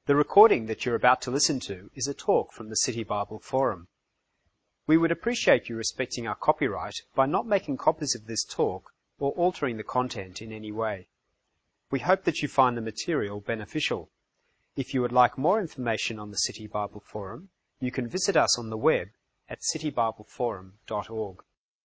The recording that you're about to listen to is a talk from the City Bible Forum. We would appreciate you respecting our copyright by not making copies of this talk or altering the content in any way. We hope that you find the material beneficial. If you would like more information on the City Bible Forum, you can visit us on the web at citybibleforum.org.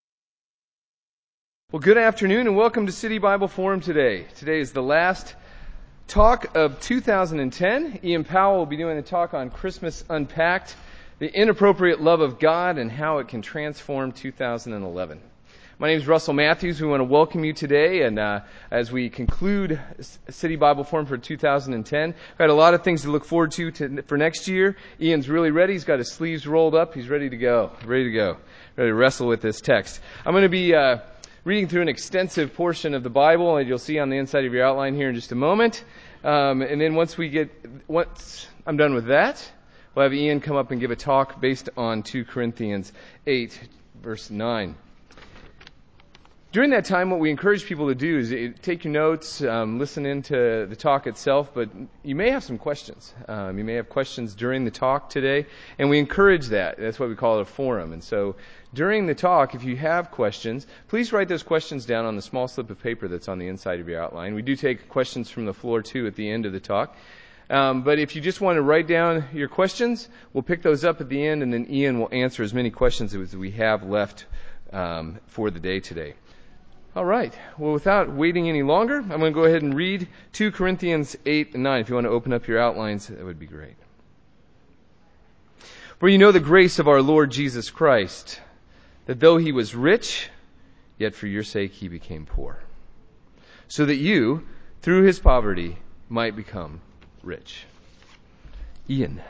Well, good afternoon and welcome to City Bible Forum today. Today is the last talk of 2010. Ian Powell will be doing a talk on Christmas Unpacked, the inappropriate love of God and how it can transform 2011. My name is Russell Matthews. We want to welcome you today, and as we conclude City Bible Forum for 2010, we've got a lot of things to look forward to for next year. Ian's really ready. He's got his sleeves rolled up. He's ready to go. Ready to wrestle with this text. I'm going to be reading through an extensive portion of the Bible, and you'll see on the inside of your outline here in just a moment. And then once I'm done with that, we'll have Ian come up and give a talk based on 2 Corinthians 8, verse 9. During that time, what we encourage people to do is take your notes, listen into the talk itself, but you may have some questions. You may have questions during the talk today, and we encourage that. That's why we call it a forum. And so during the talk, if you have questions, please write those questions down on the small slip of paper that's on the inside of your outline. We do take questions from the floor, too, at the end of the talk. But if you just want to write down your questions, we'll pick those up at the end, and then Ian will answer as many questions as we have left for the day today. All right. Well, without waiting any longer, I'm going to go ahead and read 2 Corinthians 8 and 9. If you want to open up your outlines, that would be great. For you know the grace of our Lord Jesus Christ, that though he was rich, yet for your sake he became poor, so that you, through his poverty, might become rich. Ian.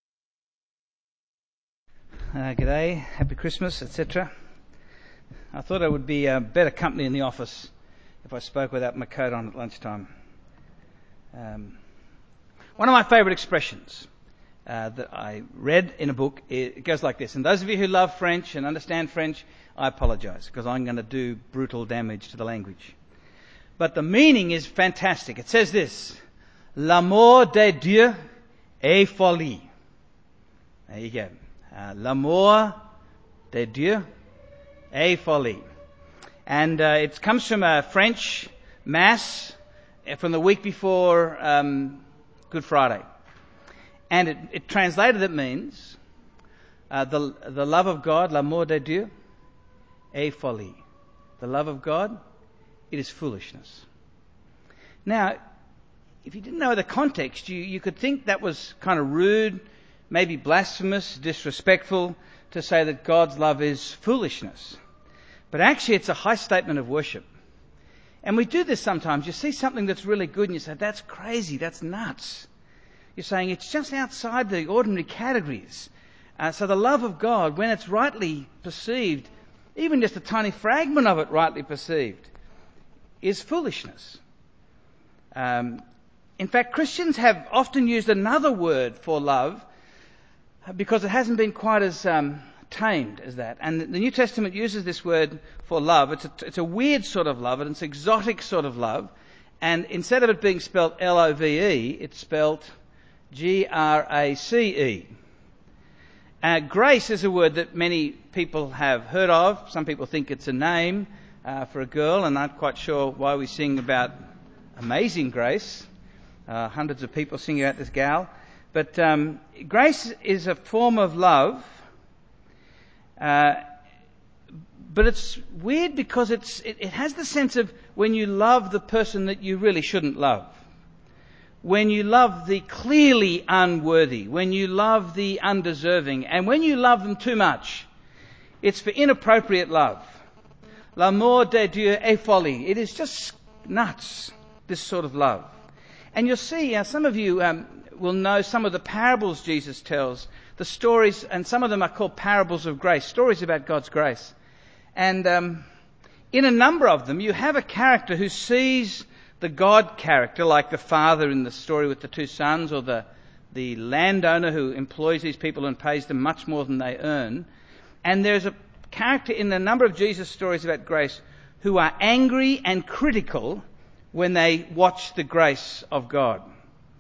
G'day, happy Christmas, etc. I thought I would be better company in the office if I spoke without my coat on at lunchtime. One of my favourite expressions that I read in a book, it goes like this. And those of you who love French and understand French, I apologise, because I'm going to do brutal damage to the language. But the meaning is fantastic. It says this: L'amour de Dieu est folie. There you go. L'amour de Dieu est folie. And it comes from a French Mass from the week before Good Friday. And it translated, it means the love of God, l'amour de Dieu, est folie. The love of God, it is foolishness. Now, if you didn't know the context, you could think that was kind of rude, maybe blasphemous, disrespectful, to say that God's love is foolishness. But actually it's a high statement of worship. And we do this sometimes. You see something that's really good and you say, that's crazy, that's nuts. You're saying it's just outside the ordinary categories. So the love of God, when it's rightly perceived, even just a tiny fragment of it rightly perceived, is foolishness. In fact, Christians have often used another word for love because it hasn't been quite as tamed as that. And the New Testament uses this word for love. It's a weird sort of love, and it's exotic sort of love. And instead of it being spelled L-O-V-E, it's spelled G-R-A-C-E. Grace is a word that many people have heard of. Some people think it's a name for a girl, and aren't quite sure why we sing about Amazing Grace. Hundreds of people sing about this gal. But grace is a form of love, but it's weird because it has the sense of when you love the person that you really shouldn't love, when you love the clearly unworthy, when you love the undeserving, and when you love them too much. It's for inappropriate love. L'amour de Dieu est folie. It is just nuts, this sort of love. And you'll see, some of you will know some of the parables Jesus tells, the stories, and some of them are called parables of grace, stories about God's grace. And in a number of them, you have a character who sees the God character, like the father in the story with the 2 sons, or the landowner who employs these people and pays them much more than they earn. And there's a character in a number of Jesus' stories about grace who are angry and critical when they watch the grace of God.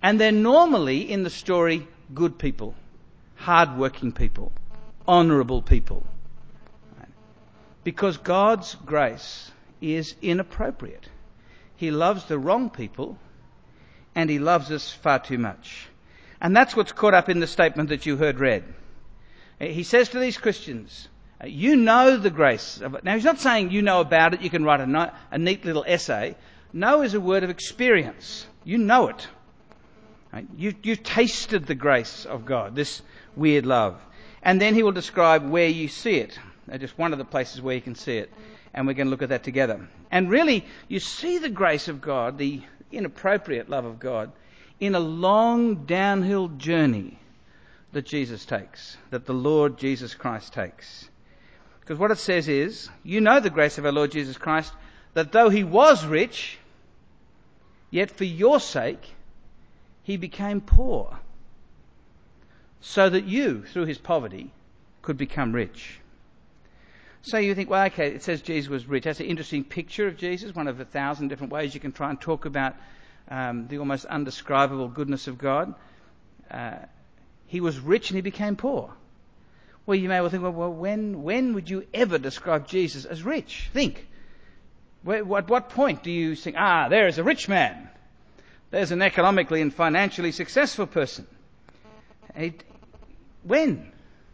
And they're normally, in the story, good people, hard-working people, honourable people. Because God's grace is inappropriate. He loves the wrong people, and he loves us far too much. And that's what's caught up in the statement that you heard read. He says to these Christians, you know the grace of it. Now, he's not saying you know about it, you can write a neat little essay. Know is a word of experience. You know it. Right? You've tasted the grace of God, this weird love. And then he will describe where you see it. Just one of the places where you can see it. And we're going to look at that together. And really, you see the grace of God, the inappropriate love of God, in a long downhill journey that Jesus takes, that the Lord Jesus Christ takes. Because what it says is, you know the grace of our Lord Jesus Christ, that though he was rich, yet for your sake he became poor, so that you, through his poverty, could become rich. So you think, well, okay, it says Jesus was rich. That's an interesting picture of Jesus, one of 1,000 different ways you can try and talk about the almost undescribable goodness of God. He was rich and he became poor. Well, you may well think, well, when would you ever describe Jesus as rich? Think. At what point do you think, there is a rich man. There's an economically and financially successful person. When?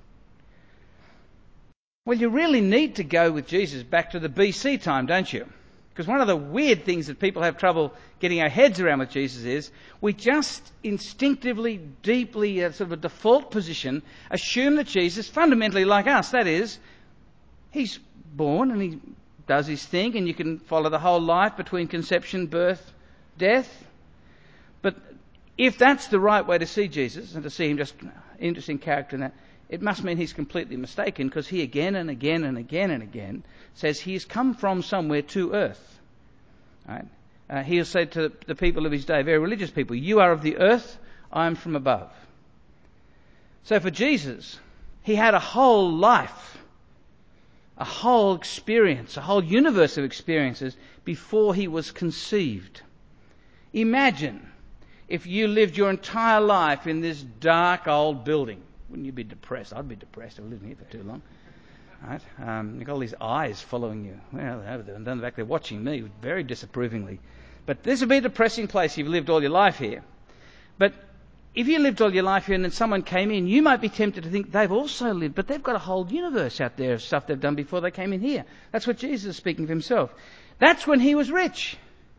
Well, you really need to go with Jesus back to the BC time, don't you? Because one of the weird things that people have trouble getting our heads around with Jesus is we just instinctively, deeply, sort of a default position, assume that Jesus is fundamentally like us. That is, he's born and he does his thing, and you can follow the whole life between conception, birth, death. But if that's the right way to see Jesus, and to see him just an interesting character in that, it must mean he's completely mistaken, because he again and again and again and again says he has come from somewhere to earth. Right? He'll say to the people of his day, very religious people, you are of the earth, I am from above. So for Jesus, he had a whole life, a whole experience, a whole universe of experiences before he was conceived. Imagine if you lived your entire life in this dark old building. Wouldn't you be depressed? I'd be depressed if I lived here for too long. Right? You've got all these eyes following you. Well, and then back there watching me very disapprovingly. But this would be a depressing place if you've lived all your life here. But if you lived all your life here and then someone came in, you might be tempted to think they've also lived, but they've got a whole universe out there of stuff they've done before they came in here. That's what Jesus is speaking of himself. That's when he was rich.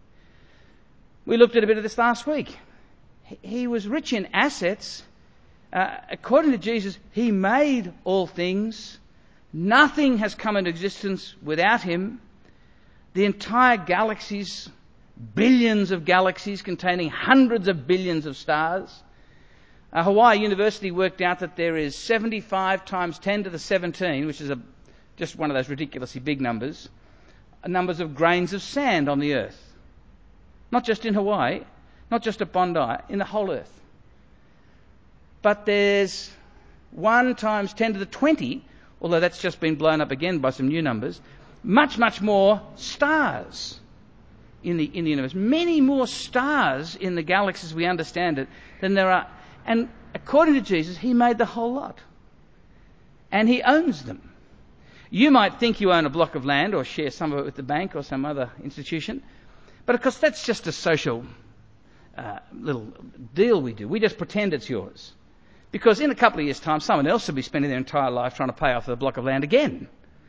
We looked at a bit of this last week. He was rich in assets. According to Jesus, he made all things. Nothing has come into existence without him. The entire galaxies, billions of galaxies containing hundreds of billions of stars. Hawaii University worked out that there is 75 times 10 to the 17, which is just one of those ridiculously big numbers of grains of sand on the earth. Not just in Hawaii, not just at Bondi, in the whole earth. But there's 1 times 10 to the 20, although that's just been blown up again by some new numbers, much, much more stars in the universe. Many more stars in the galaxies, we understand it, than there are. And according to Jesus, he made the whole lot. And he owns them. You might think you own a block of land or share some of it with the bank or some other institution. But of course, that's just a social little deal we do. We just pretend it's yours. Because in a couple of years' time, someone else will be spending their entire life trying to pay off the block of land again.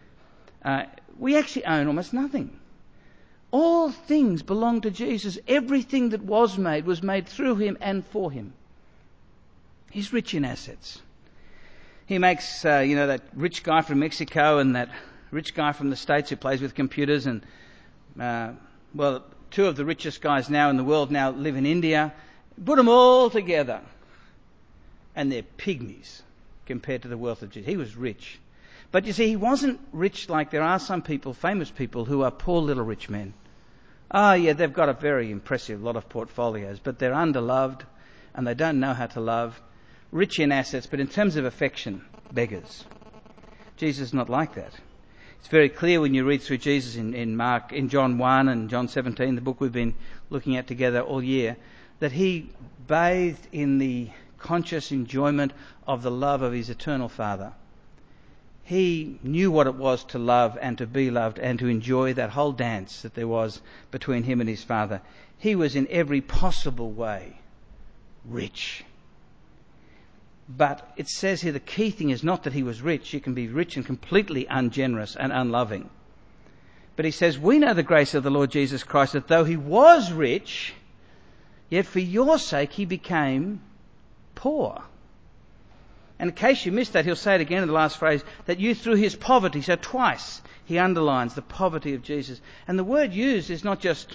We actually own almost nothing. All things belong to Jesus. Everything that was made through him and for him. He's rich in assets. He makes, that rich guy from Mexico and that rich guy from the States who plays with computers, and, 2 of the richest guys now in the world now live in India. Put them all together, and they're pygmies compared to the wealth of Jesus. He was rich. But you see, he wasn't rich like there are some people, famous people, who are poor little rich men. They've got a very impressive lot of portfolios, but they're underloved, and they don't know how to love. Rich in assets, but in terms of affection, beggars. Jesus is not like that. It's very clear when you read through Jesus in John 1 and John 17, the book we've been looking at together all year, that he bathed in the conscious enjoyment of the love of his eternal Father. He knew what it was to love and to be loved and to enjoy that whole dance that there was between him and his Father. He was in every possible way rich. But it says here the key thing is not that he was rich. You can be rich and completely ungenerous and unloving. But he says, we know the grace of the Lord Jesus Christ, that though he was rich, yet for your sake he became poor. And in case you missed that, he'll say it again in the last phrase, that you through his poverty, so twice he underlines the poverty of Jesus. And the word used is not just,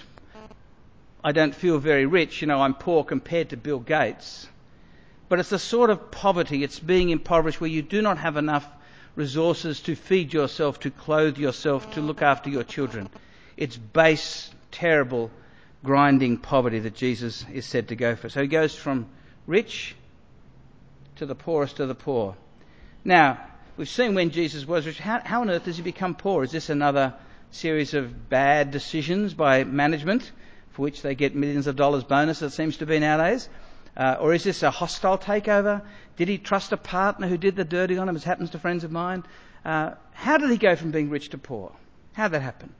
I don't feel very rich, I'm poor compared to Bill Gates. But it's the sort of poverty, it's being impoverished where you do not have enough resources to feed yourself, to clothe yourself, to look after your children. It's base, terrible, grinding poverty that Jesus is said to go for. So he goes from rich to the poorest of the poor. Now, we've seen when Jesus was rich. How on earth does he become poor? Is this another series of bad decisions by management for which they get millions of dollars bonus, it seems to be nowadays? Or is this a hostile takeover? Did he trust a partner who did the dirty on him, as happens to friends of mine? How did he go from being rich to poor? How did that happen?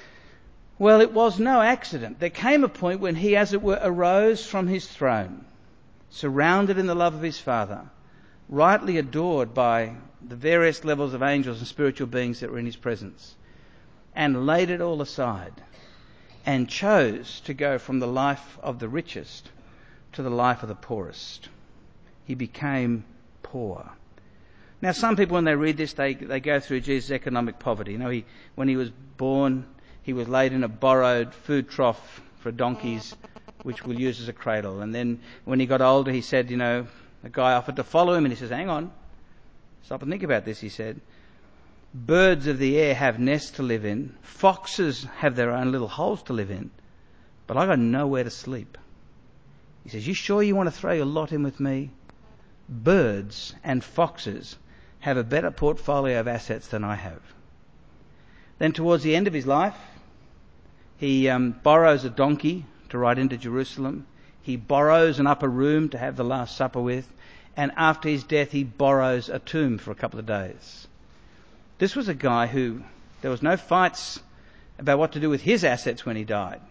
Well, it was no accident. There came a point when he, as it were, arose from his throne, surrounded in the love of his Father, rightly adored by the various levels of angels and spiritual beings that were in his presence, and laid it all aside and chose to go from the life of the richest to the life of the poorest. He became poor. Now, some people, when they read this, they go through Jesus' economic poverty. When he was born, he was laid in a borrowed food trough for donkeys, which we'll use as a cradle. And then when he got older, he said, a guy offered to follow him, and he says, hang on, stop and think about this, he said. Birds of the air have nests to live in. Foxes have their own little holes to live in. But I got nowhere to sleep. He says, you sure you want to throw your lot in with me? Birds and foxes have a better portfolio of assets than I have. Then towards the end of his life, he borrows a donkey to ride into Jerusalem. He borrows an upper room to have the Last Supper with. And after his death, he borrows a tomb for a couple of days. This was a guy who, there was no fights about what to do with his assets when he died.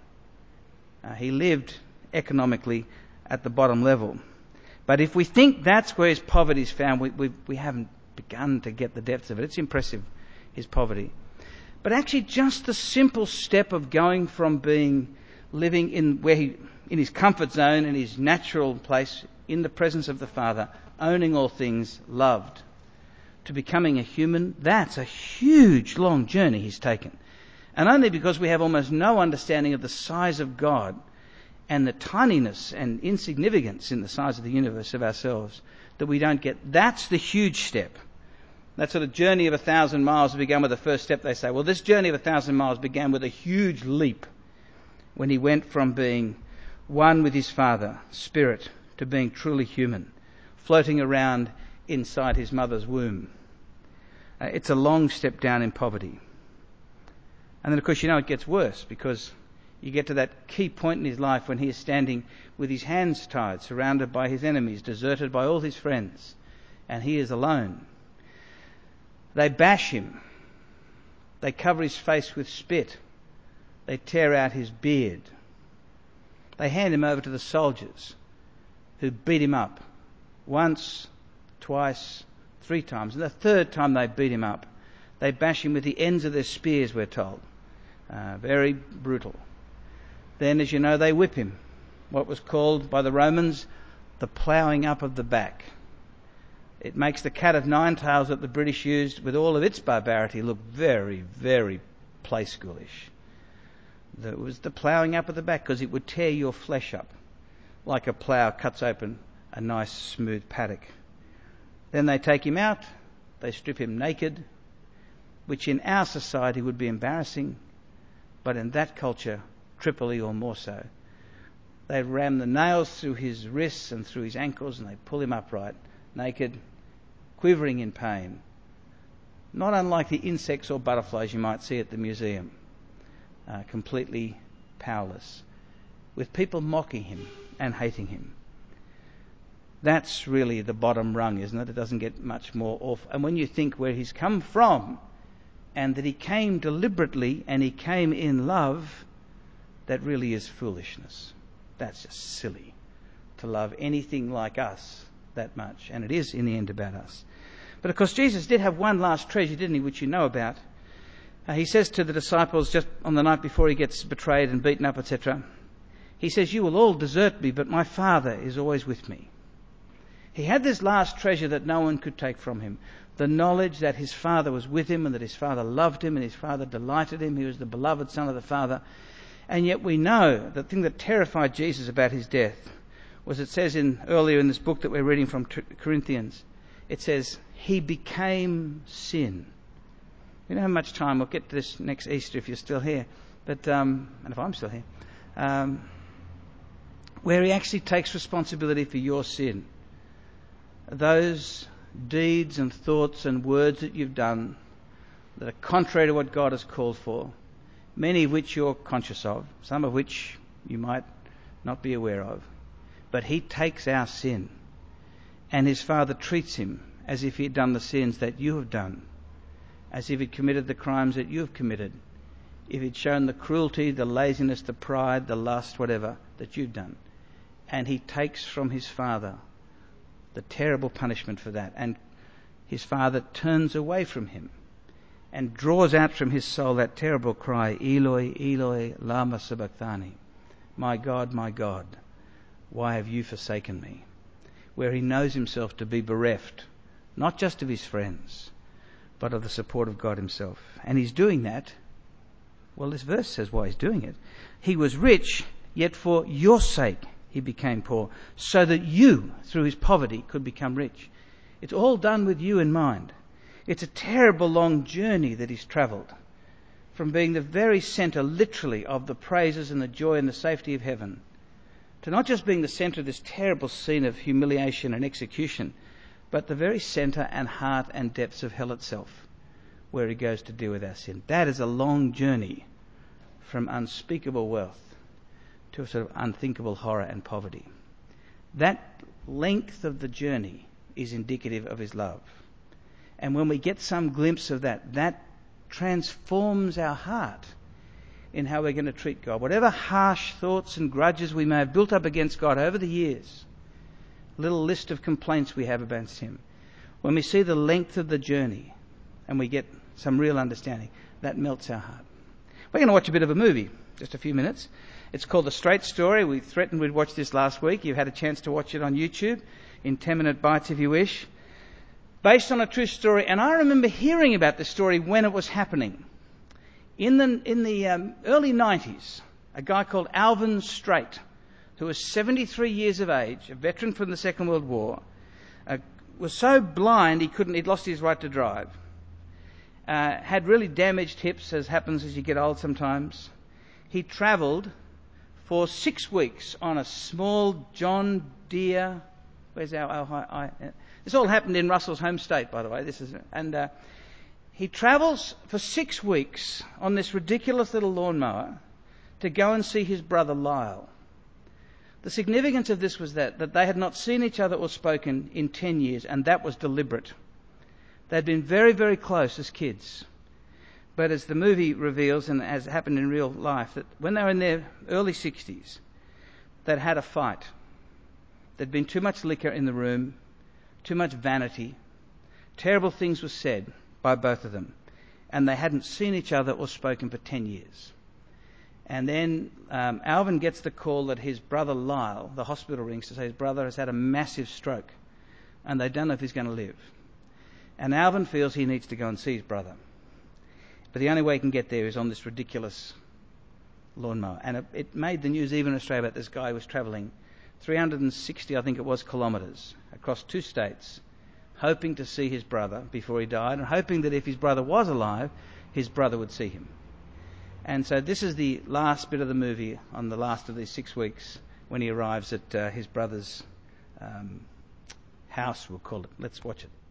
He lived economically at the bottom level. But if we think that's where his poverty is found, we haven't begun to get the depths of it. It's impressive, his poverty. But actually just the simple step of going from living in his comfort zone, in his natural place, in the presence of the Father, owning all things, loved, to becoming a human, that's a huge, long journey he's taken. And only because we have almost no understanding of the size of God and the tininess and insignificance in the size of the universe of ourselves, that we don't get. That's the huge step. That sort of journey of 1,000 miles began with the first step, they say. Well, this journey of 1,000 miles began with a huge leap when he went from being one with his Father, Spirit, to being truly human, floating around inside his mother's womb. It's a long step down in poverty. And then, of course, it gets worse, because you get to that key point in his life when he is standing with his hands tied, surrounded by his enemies, deserted by all his friends, and he is alone. They bash him. They cover his face with spit. They tear out his beard. They hand him over to the soldiers, who beat him up once, twice, 3 times. And the third time they beat him up, they bash him with the ends of their spears, we're told. Very brutal. Then, as you know, they whip him. What was called by the Romans the ploughing up of the back. It makes the cat of nine tails that the British used, with all of its barbarity, look very, very play schoolish. It was the ploughing up of the back, because it would tear your flesh up like a plough cuts open a nice smooth paddock. Then they take him out, they strip him naked, which in our society would be embarrassing, but in that culture, triply or more so. They ram the nails through his wrists and through his ankles, and they pull him upright, naked, quivering in pain. Not unlike the insects or butterflies you might see at the museum, completely powerless. with people mocking him and hating him. That's really the bottom rung, isn't it? It doesn't get much more off. And when you think where he's come from, and that he came deliberately and he came in love, that really is foolishness. That's just silly to love anything like us that much. And it is in the end about us. But of course Jesus did have one last treasure, didn't he, which you know about. He says to the disciples just on the night before he gets betrayed and beaten up, etc. He says, "You will all desert me, but my Father is always with me." He had this last treasure that no one could take from him. The knowledge that his Father was with him and that his Father loved him and his Father delighted him. He was the beloved Son of the Father. And yet we know the thing that terrified Jesus about his death was, it says earlier in this book that we're reading from Corinthians, it says, he became sin. We don't have much time. We'll get to this next Easter if you're still here. But and if I'm still here. Where he actually takes responsibility for your sin. Those deeds and thoughts and words that you've done that are contrary to what God has called for, many of which you're conscious of, some of which you might not be aware of. But he takes our sin, and his Father treats him as if he had done the sins that you have done, as if he'd committed the crimes that you have committed, if he'd shown the cruelty, the laziness, the pride, the lust, whatever, that you've done. And he takes from his Father the terrible punishment for that. And his Father turns away from him and draws out from his soul that terrible cry, Eloi, Eloi, lama sabachthani. My God, why have you forsaken me? Where he knows himself to be bereft, not just of his friends, but of the support of God himself. And he's doing that. Well, this verse says why he's doing it. He was rich, yet for your sake he became poor, so that you, through his poverty, could become rich. It's all done with you in mind. It's a terrible long journey that he's travelled, from being the very centre, literally, of the praises and the joy and the safety of heaven, to not just being the centre of this terrible scene of humiliation and execution, but the very centre and heart and depths of hell itself, where he goes to deal with our sin. That is a long journey from unspeakable wealth to a sort of unthinkable horror and poverty. That length of the journey is indicative of his love. And when we get some glimpse of that, that transforms our heart in how we're going to treat God. Whatever harsh thoughts and grudges we may have built up against God over the years, little list of complaints we have against him, when we see the length of the journey and we get some real understanding, that melts our heart. We're going to watch a bit of a movie, just a few minutes. It's called The Straight Story. We threatened we'd watch this last week. You've had a chance to watch it on YouTube in 10-minute bites if you wish. Based on a true story. And I remember hearing about this story when it was happening. In the early 90s, a guy called Alvin Straight, who was 73 years of age, a veteran from the Second World War, was so blind he'd lost his right to drive. Had really damaged hips, as happens as you get old sometimes. He travelled for 6 weeks on a small John Deere. Where's this all happened in Russell's home state, by the way. He travels for 6 weeks on this ridiculous little lawnmower to go and see his brother Lyle. The significance of this was that they had not seen each other or spoken in 10 years, and that was deliberate. They'd been very, very close as kids. But as the movie reveals, and as happened in real life, that when they were in their early 60s, they'd had a fight. There'd been too much liquor in the room, too much vanity. Terrible things were said by both of them. And they hadn't seen each other or spoken for 10 years. And then Alvin gets the call that his brother Lyle, the hospital rings to say his brother has had a massive stroke and they don't know if he's going to live. And Alvin feels he needs to go and see his brother. But the only way he can get there is on this ridiculous lawnmower. And it made the news even in Australia about this guy who was travelling 360, I think it was, kilometres across 2 states, hoping to see his brother before he died and hoping that if his brother was alive, his brother would see him. And so this is the last bit of the movie on the last of these 6 weeks when he arrives at his brother's house, we'll call it. Let's watch it.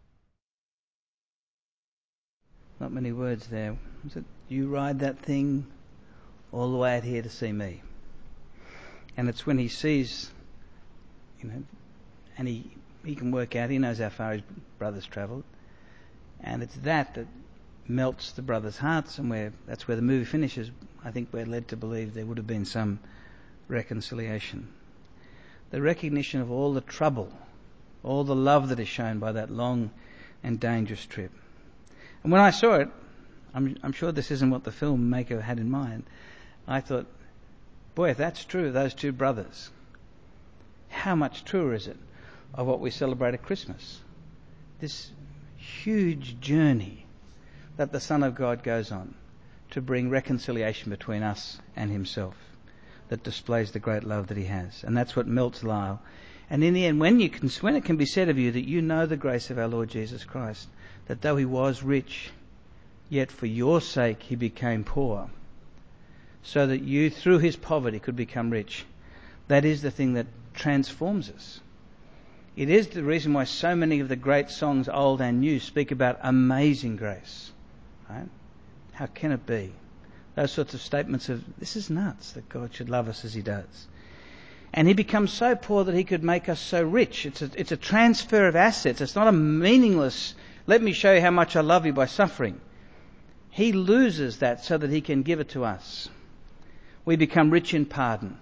Not many words there. Was it, you ride that thing all the way out here to see me? And it's when he sees, and he can work out, he knows how far his brother's travelled. And it's that melts the brothers' hearts, and that's where the movie finishes. I think we're led to believe there would have been some reconciliation. The recognition of all the trouble, all the love that is shown by that long and dangerous trip. And when I saw it, I'm sure this isn't what the filmmaker had in mind, I thought, boy, if that's true of those two brothers, how much truer is it of what we celebrate at Christmas? This huge journey that the Son of God goes on to bring reconciliation between us and himself, that displays the great love that he has. And that's what melts Lyle. And in the end, when it can be said of you that you know the grace of our Lord Jesus Christ, that though he was rich, yet for your sake he became poor, so that you through his poverty could become rich, that is the thing that transforms us. It is the reason why so many of the great songs, old and new, speak about amazing grace. Right? How can it be? Those sorts of statements of, this is nuts that God should love us as he does. And he becomes so poor that he could make us so rich. It's a transfer of assets. It's not a meaningless, let me show you how much I love you by suffering. He loses that so that he can give it to us. We become rich in pardon.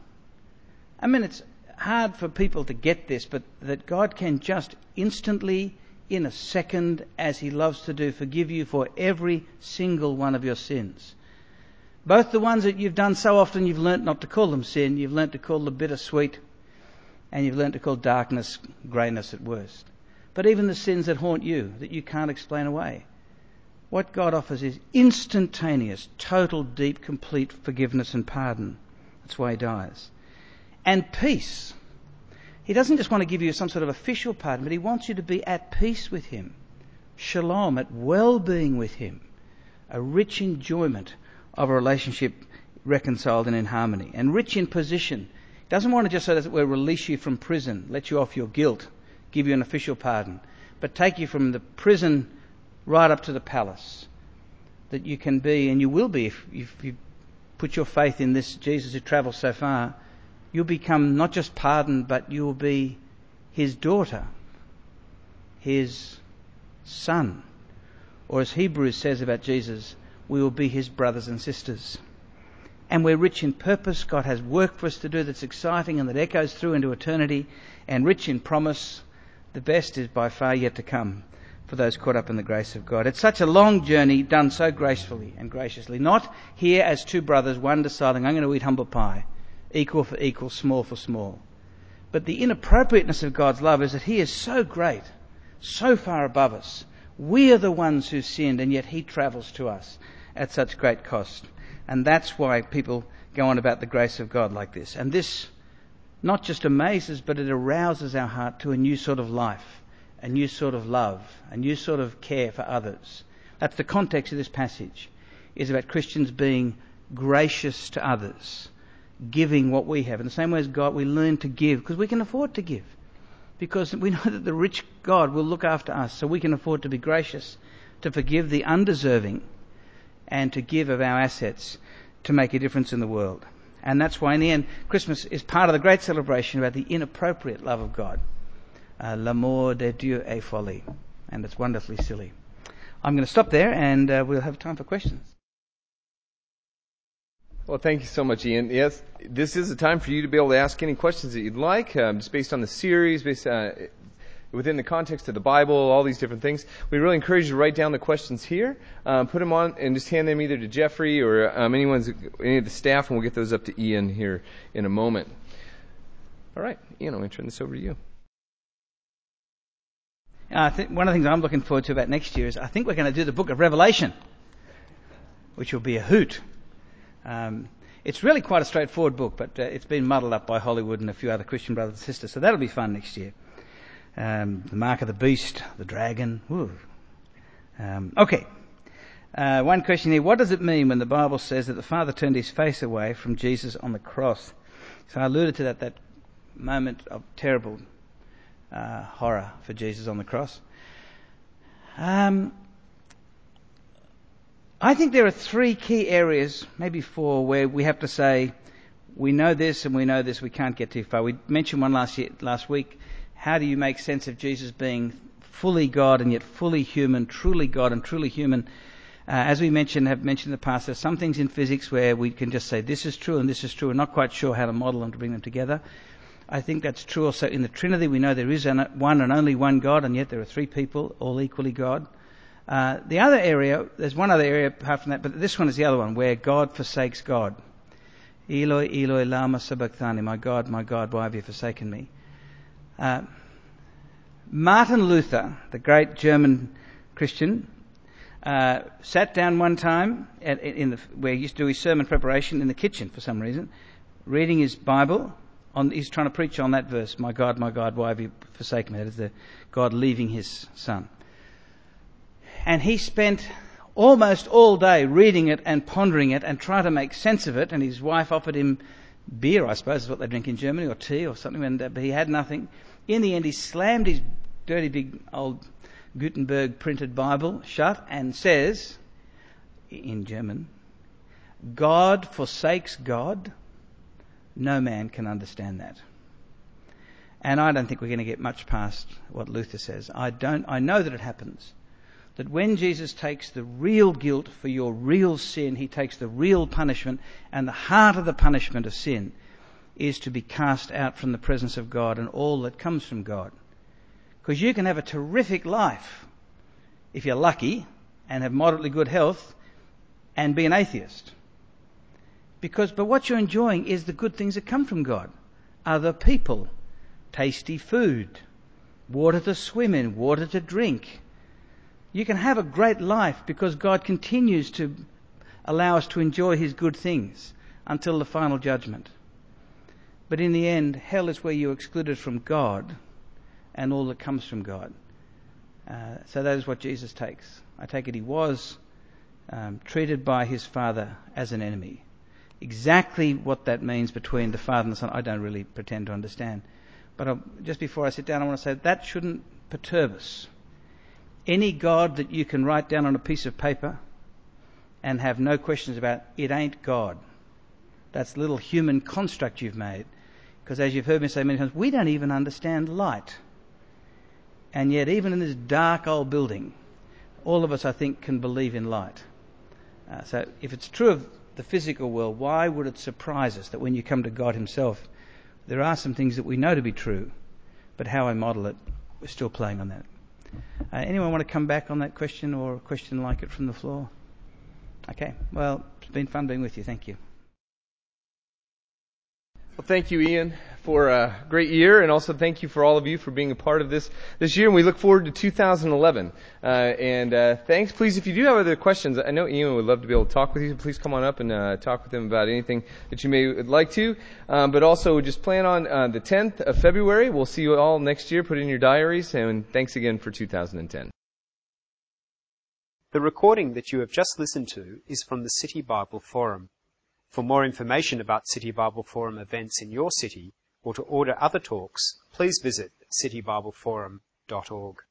I mean, it's hard for people to get this, but that God can just instantly, in a second, as he loves to do, forgive you for every single one of your sins. Both the ones that you've done so often you've learnt not to call them sin, you've learnt to call them bittersweet, and you've learnt to call darkness greyness at worst. But even the sins that haunt you, that you can't explain away. What God offers is instantaneous, total, deep, complete forgiveness and pardon. That's why he dies. And peace. He doesn't just want to give you some sort of official pardon, but he wants you to be at peace with him. Shalom, at well-being with him. A rich enjoyment of a relationship reconciled and in harmony. And rich in position. He doesn't want to just, so that we release you from prison, let you off your guilt, give you an official pardon, but take you from the prison right up to the palace. That you can be, and you will be, if you put your faith in this Jesus who travels so far, you'll become not just pardoned, but you will be his daughter, his son. Or as Hebrews says about Jesus, we will be his brothers and sisters. And we're rich in purpose. God has work for us to do that's exciting and that echoes through into eternity, and rich in promise. The best is by far yet to come for those caught up in the grace of God. It's such a long journey done so gracefully and graciously. Not here as two brothers, one deciding, I'm going to eat humble pie. Equal for equal, small for small. But the inappropriateness of God's love is that he is so great, so far above us. We are the ones who sinned, and yet he travels to us at such great cost. And that's why people go on about the grace of God like this. And this not just amazes, but it arouses our heart to a new sort of life, a new sort of love, a new sort of care for others. That's the context of this passage, is about Christians being gracious to others, giving what we have. In the same way as God, we learn to give because we can afford to give. Because we know that the rich God will look after us, so we can afford to be gracious, to forgive the undeserving, and to give of our assets to make a difference in the world. And that's why in the end, Christmas is part of the great celebration about the inappropriate love of God. L'amour de Dieu est folie. And it's wonderfully silly. I'm going to stop there, and we'll have time for questions. Well, thank you so much, Ian. Yes, this is a time for you to be able to ask any questions that you'd like, just based on the series, based within the context of the Bible, all these different things. We really encourage you to write down the questions here, put them on, and just hand them either to Jeffrey or any of the staff, and we'll get those up to Ian here in a moment. All right, Ian, I'm going to turn this over to you. I think one of the things I'm looking forward to about next year is I think we're going to do the book of Revelation, which will be a hoot. It's really quite a straightforward book, but it's been muddled up by Hollywood and a few other Christian brothers and sisters, so that'll be fun next year. The mark of the beast, the dragon. Okay. One question here. What does it mean when the Bible says that the Father turned his face away from Jesus on the cross? So I alluded to that moment of terrible horror for Jesus on the cross. I think there are three key areas, maybe four, where we have to say we know this and we know this, we can't get too far. We mentioned one last week. How do you make sense of Jesus being fully God and yet fully human, truly God and truly human? As we have mentioned in the past, there's some things in physics where we can just say this is true and this is true. We're not quite sure how to model them to bring them together. I think that's true also in the Trinity. We know there is one and only one God, and yet there are three people, all equally God. The other area, there's one other area apart from that, but this one is the other one, where God forsakes God. Eloi, Eloi, lama sabachthani, my God, why have you forsaken me? Martin Luther, the great German Christian, sat down one time where he used to do his sermon preparation in the kitchen for some reason, reading his Bible. He's trying to preach on that verse, my God, why have you forsaken me? That is the God leaving his son. And he spent almost all day reading it and pondering it and trying to make sense of it. And his wife offered him beer, I suppose is what they drink in Germany, or tea or something, but he had nothing. In the end, he slammed his dirty big old Gutenberg printed Bible shut and says, in German, God forsakes God. No man can understand that. And I don't think we're going to get much past what Luther says. I know that it happens. That when Jesus takes the real guilt for your real sin, he takes the real punishment, and the heart of the punishment of sin is to be cast out from the presence of God and all that comes from God. Because you can have a terrific life, if you're lucky, and have moderately good health, and be an atheist. But what you're enjoying is the good things that come from God. Other people, tasty food, water to swim in, water to drink. You can have a great life because God continues to allow us to enjoy his good things until the final judgment. But in the end, hell is where you're excluded from God and all that comes from God. So that is what Jesus takes. I take it he was treated by his Father as an enemy. Exactly what that means between the Father and the Son, I don't really pretend to understand. But just before I sit down, I want to say that shouldn't perturb us. Any God that you can write down on a piece of paper and have no questions about, it ain't God. That's a little human construct you've made. Because as you've heard me say many times, we don't even understand light. And yet even in this dark old building, all of us, I think, can believe in light. So if it's true of the physical world, why would it surprise us that when you come to God himself, there are some things that we know to be true, but how I model it, we're still playing on that. Anyone want to come back on that question or a question like it from the floor? Okay, well, it's been fun being with you. Thank you. Well, thank you, Ian, for a great year, and also thank you for all of you for being a part of this year, and we look forward to 2011. Thanks. Please, if you do have other questions, I know Ian would love to be able to talk with you. Please come on up and talk with him about anything that you may like to. But also, just plan on the 10th of February. We'll see you all next year. Put it in your diaries, and thanks again for 2010. The recording that you have just listened to is from the City Bible Forum. For more information about City Bible Forum events in your city, or to order other talks, please visit citybibleforum.org.